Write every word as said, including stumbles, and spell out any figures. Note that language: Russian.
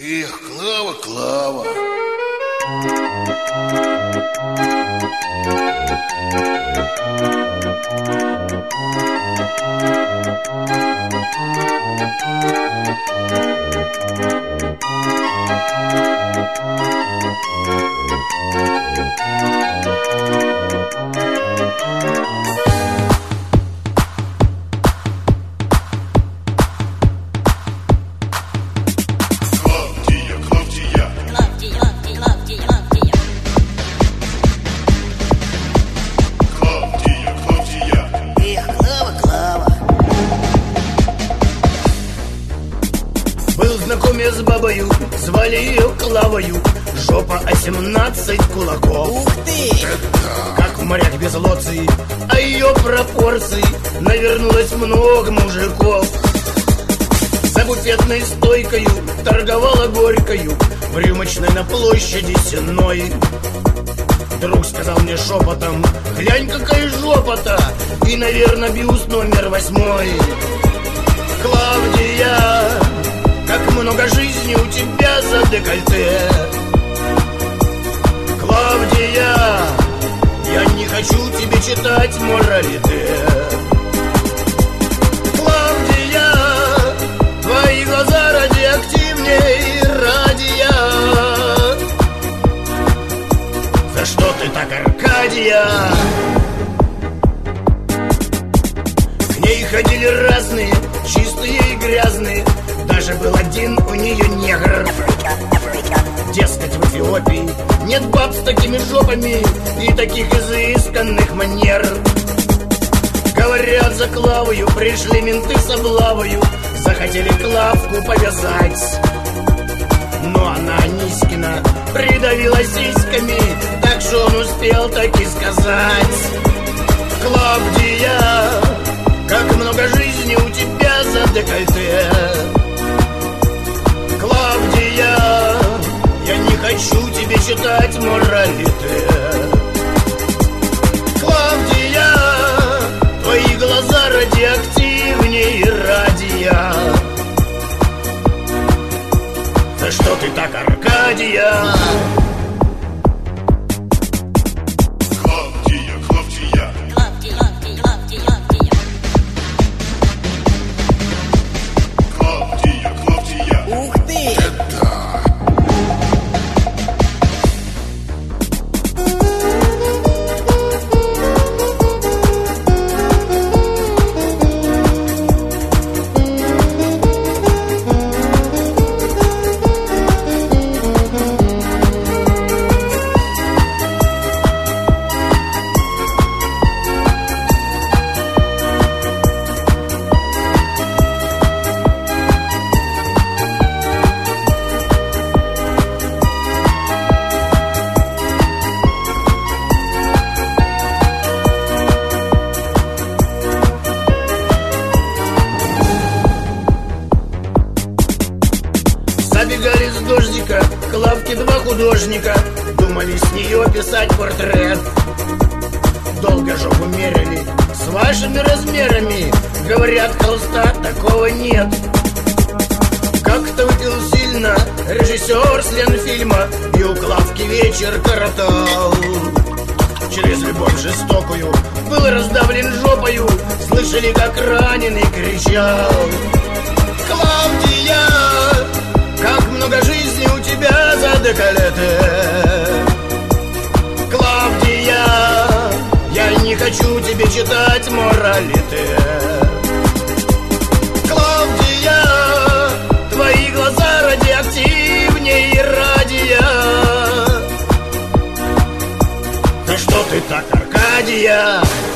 Эх, Клава, Клава. Был знакомец с бабою, звали ее Клавою. Жопа восемнадцать кулаков. Ух ты! Как в морях без лоций, а ее пропорций навернулось много мужиков. За буфетной стойкою торговала горькою в рюмочной на площади Сенной. Друг сказал мне шепотом: глянь, какая жопа-то! И, наверное, бюст номер восьмой. Клавдия, как много жизни у тебя за декольте. Клавдия, я не хочу тебе читать моралите. Клавдия, твои глаза радиоактивней радия. За что ты так, Аркадия? К ней ходили разные, чистые и грязные. Даже был один у нее негр. Дескать, в Эфиопии нет баб с такими жопами и таких изысканных манер. Говорят, за Клавою пришли менты с облавою, захотели Клавку повязать. Но она Анискина придавила сиськами, так что он успел так и сказать: Клавдия, как много жизни у тебя за декольте. Клавдия, я не хочу тебе читать моралите. Клавдия, твои глаза радиоактивнее радия. За что ты так, Аркадия? Забегали с дождика Клавки два художника, думали с нее писать портрет. Долго жопу мерили с вашими размерами, говорят, холста такого нет. Как-то выпил сильно режиссер с Ленфильма и у Клавки вечер коротал. Через любовь жестокую был раздавлен жопою, слышали, как раненый кричал: Клавдия, как много жизни у тебя за декольте. Клавдия, я не хочу тебе читать моралите. Клавдия, твои глаза радиоактивнее радия. За что ты так, Аркадия?